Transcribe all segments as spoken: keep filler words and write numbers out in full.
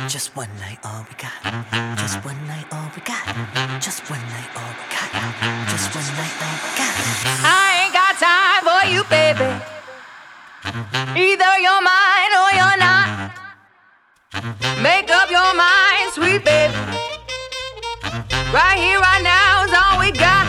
Just one night, all we got. Just one night, all we got. Just one night, all we got. Just one night, all we got. I ain't got time for you, baby. Either you're mine or you're not. Make up your mind, sweet baby. Right here, right now is all we got.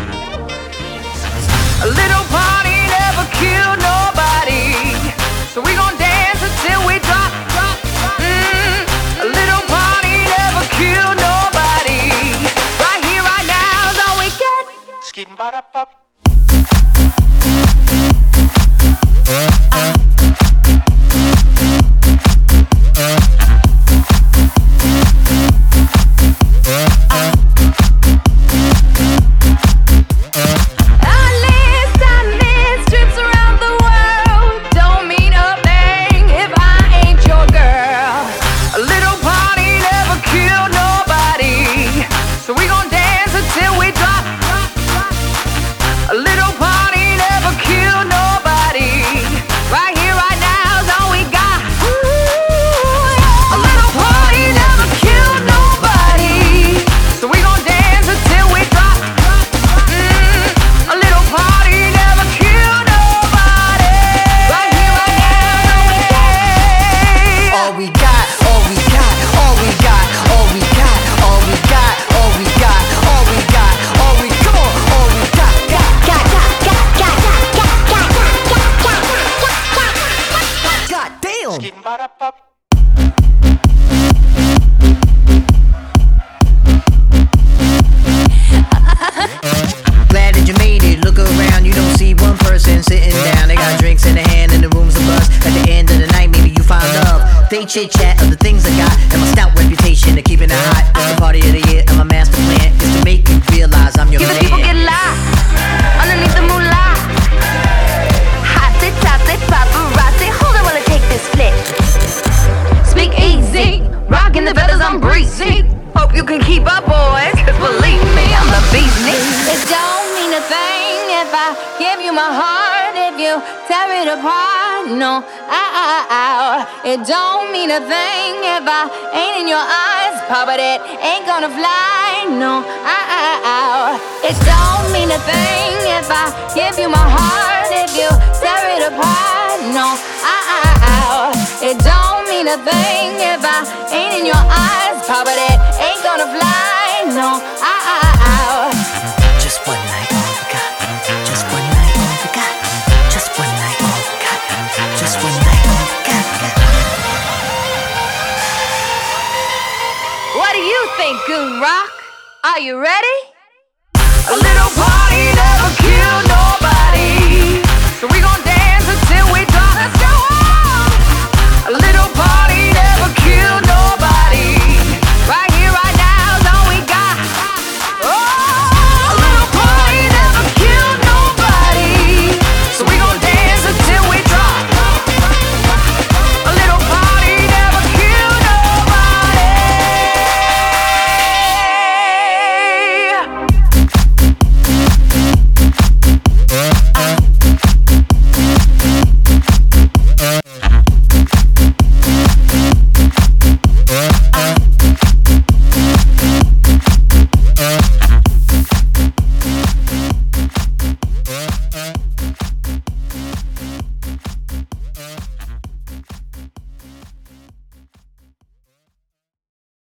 A little party never killed nobody, so we gon' dance until we drop, drop, drop. Mm, a little party never killed nobody. Right here, right now is all we got. Skidding ba da pop. Glad that you made it. Look around, you don't see one person sitting down. They got drinks in their hand and the room's a buzz. At the end of the night, maybe you find love. They chit chat of the things I got and my stout reputation of keeping it hot. It's the party of the year and my master plan is to make you realize I'm your Give man. the people get live underneath the moonlight. Hot sit, top sit, paparazzi. Hold on while I take this flick. Speak easy, rocking the feathers, I'm breezy. Hope you can keep up, boys, cause believe me, I'm the beast. It don't mean a thing if I give you my heart, if you tear it apart. No, ow, ow, ow. It don't mean a thing if I ain't in your eyes, but it ain't gonna fly. No, ow, ow, ow. It don't mean a thing if I give you my heart, if you tear it apart. No, ow, ow, ow. It don't mean a thing if I ain't in your eyes, but it ain't gonna fly. No, ow, ow, ow. Just one night, all we got. Just one night, all we got. Just one night, all we got. Just one night, all we got. What do you think, Goon Rock? Are you ready? A little party.